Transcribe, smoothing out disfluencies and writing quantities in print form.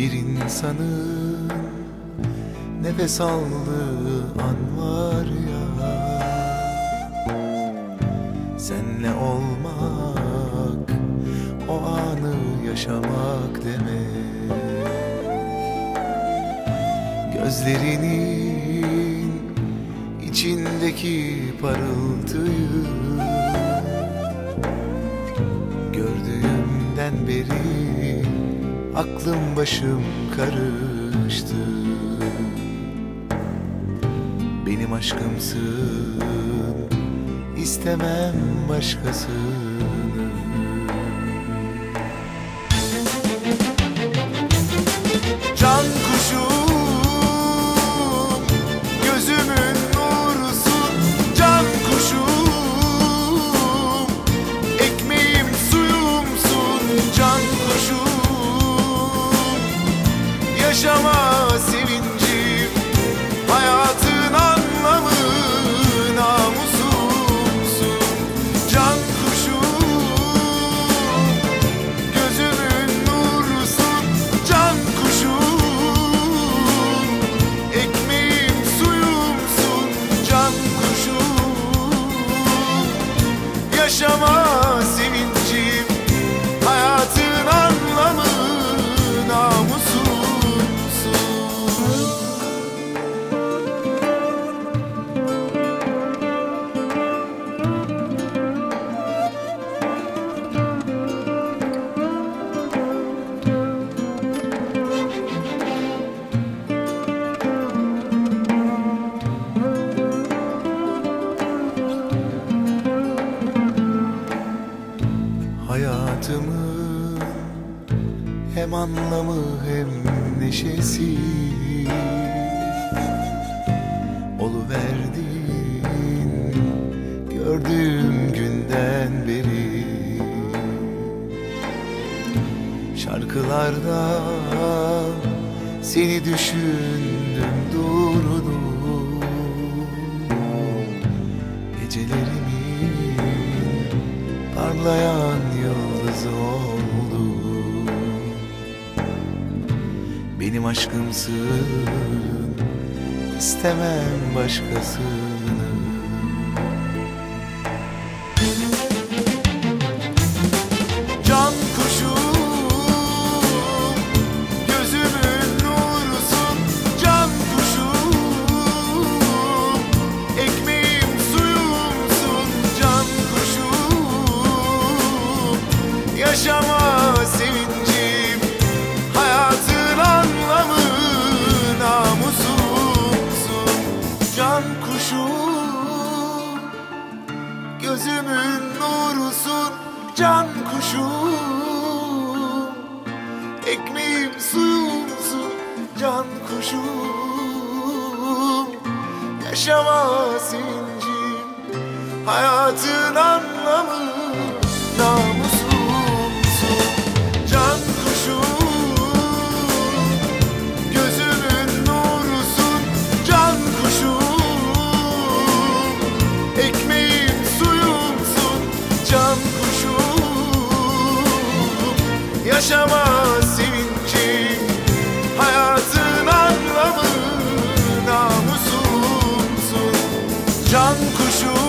Bir insanın nefes aldığı an var ya, senle olmak, o anı yaşamak demek. Gözlerinin içindeki parıltıyı gördüğümden beri aklım başım karıştı. Benim aşkımsın, istemem başkasını. Can kuşum, gözümün nurusun. Can kuşum, ekmeğim suyumsun. Can kuşum, yaşama sevincim, hayatın anlamı, namusumsun. Can kuşum, gözümün nurusun. Can kuşum, ekmeğim suyumsun. Can kuşum, yaşama sevincim, hayatın anlamı, namusumsun. Hayatımın hem anlamı hem neşesi oluverdin gördüğüm günden beri. Şarkılarda seni düşündüm durdum, gecelerimin parlayan yıldızı oldu. Benim aşkımsın, istemem başkasını. Can kuşum, gözümün nurusun. Can kuşum, ekmeğim suyumsun. Can kuşum, yaşama sevincim, hayatın anlamı, namusumsun. Can kuşum, gözümün nurusun. Can kuşum, ekmeğim suyumsun. Can kuşum, yaşama sevincim, hayatın anlamı, namusumsun. Can kuşum, gözümün nurusun. Can kuşum, ekmeğim suyumsun. Can kuşum, yaşama sevincim, hayatın anlamı, namusumsun. Can kuşum.